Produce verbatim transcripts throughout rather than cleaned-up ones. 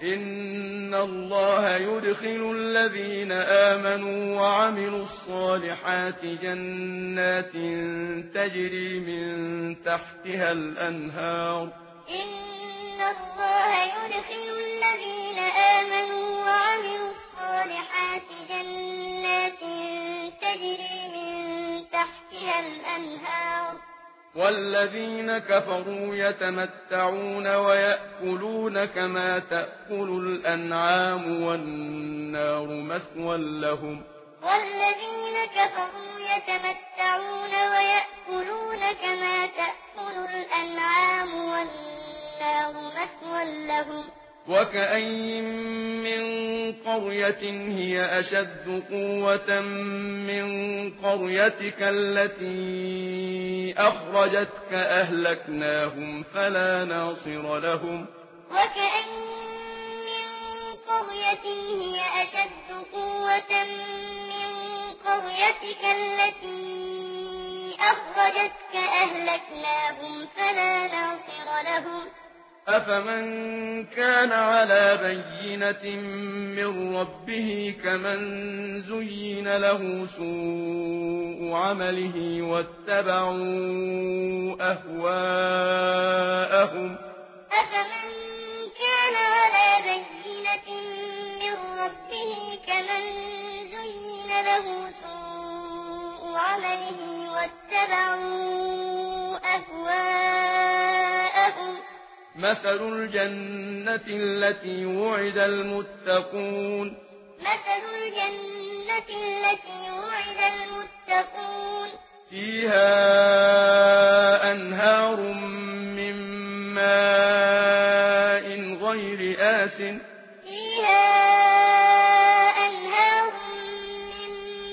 إن الله يدخل الذين آمنوا وعملوا الصالحات جنات تجري من تحتها الأنهار إن الله يدخل الذين آمنوا وعملوا الصالحات جنات تجري من تحتها الأنهار والذين كفروا يتمتعون ويأكلون كما تأكل الأنعام والنار مثوى لهم والذين كفروا يتمتعون ويأكلون كما تأكل الأنعام والنار مثوى لهم وكأين من قرية هي أشد قوة من قريتك التي أخرجتك أهلكناهم فلا ناصر لهم وكأين من قرية هي أشد قوة من قريتك التي أخرجتك أهلكناهم فلا ناصر لهم أفمن كان على بينة من ربه كمن زين له سوء عمله واتبعوا أهواءهم أفمن كان على بينة من ربه كمن زين له سوء عمله واتبعوا أهواءهم مثل الجنة التي وعد المتقون مثل الجنة التي وعد المتقون فيها أنهار من ماء غير آس فيها أنهار من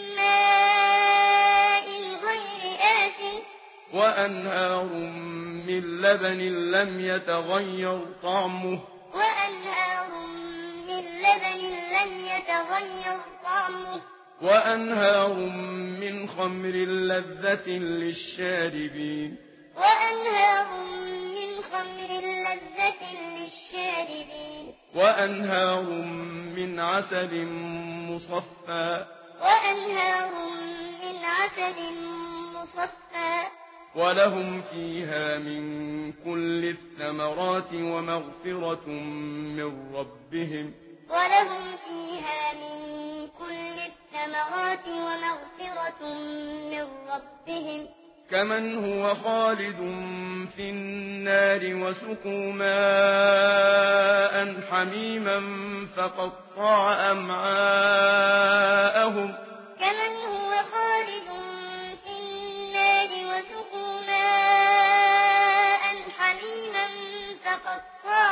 ماء غير آس وأنهار من لبن لم يتغير طعمه وأنهار من لبن لم يتغير طعمه وأنهار من خمر لذة للشاربين وأنهار من خمر لذة للشاربين وأنهار من عسل مصفى وأنهار من عسل مصفى ولهم فيها من كل الثمرات ومغفرة من ربهم ولهم فيها من كل الثمرات ومغفرة من ربهم كمن هو خالد في النار وسقوا ماء حميما فقطع أمعاءهم كمن هو خالد في النار وسقوا ماء حميما فقطع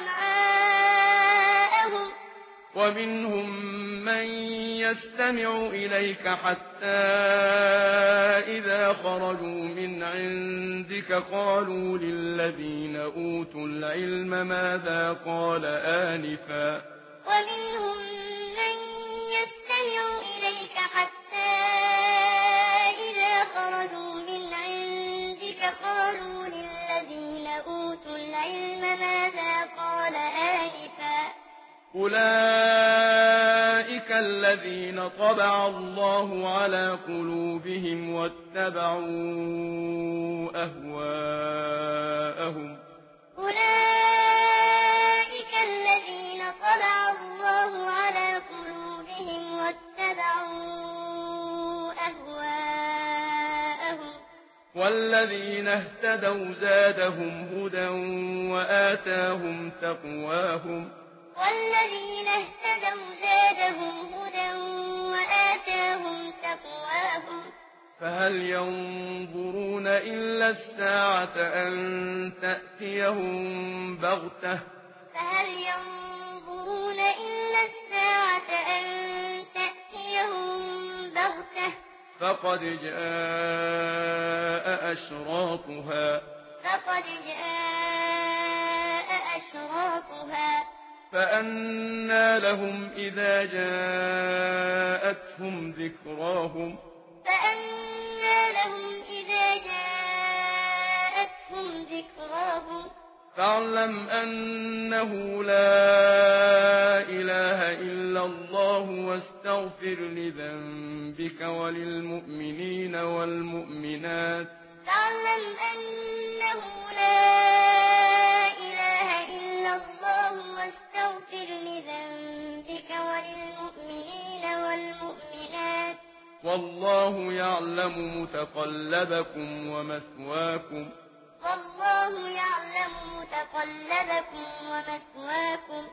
أمعاءهم ومنهم من يستمع إليك حتى إذا خرجوا من عندك قالوا للذين أوتوا العلم ماذا قال آنفا ومنهم من يستمع إليك حتى إذا خرجوا من عندك قالوا للذين أوتوا العلم ماذا قال آنفا أولئك الذين طبع الله على قلوبهم واتبعوا أهواءهم أولئك الذين طبع الله على قلوبهم واتبعوا أهواءهم والذين اهتدوا زادهم هدى وآتاهم تقواهم والذين اهتدوا زادهم هدى وآتاهم تقواهم فهل ينظرون إلا الساعة أن تأتيهم بغتة فهل ينظرون إلا الساعة أن تأتيهم بغتة فقد جاء أشراطها فقد جاء أشراطها فأنى لهم إذا جاءتهم ذكراهم فأنى لهم إذا جاءتهم ذكراهم فاعلم أنه لا واستغفر لذنبك وللمؤمنين والمؤمنات. فاعلم أنه لا إله إلا الله واستغفر لذنبك وللمؤمنين والمؤمنات. والله يعلم متقلبكم ومثواكم. والله يعلم متقلبكم ومثواكم.